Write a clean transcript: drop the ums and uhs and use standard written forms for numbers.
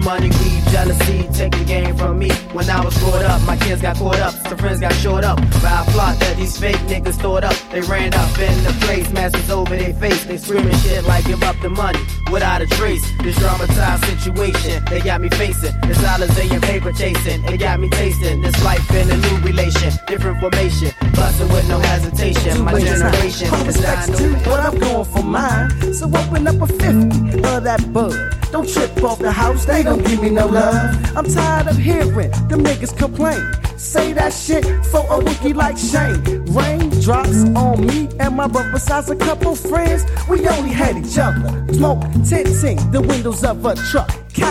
money, greed, jealousy, take the game from me. When I was brought up, my kids got caught up, some friends got short up. By a plot that these fake niggas thought up. They ran up in the place, masses over their face. They screaming shit like give up the money without a trace. This dramatized situation they got me facing. This Alizé and paper chasing. It got me tasting this life in a new relation. Different formation, busting with no hesitation. My generation is dying to but I'm going for mine. So open up a 50 of that bud. Don't trip off the house, they don't give me no love. I'm tired of hearing them niggas complain. Say that shit for a wiki like Shane. Rain drops on me and my brother besides a couple friends. We only had each other. Smoke tinting the windows of a truck.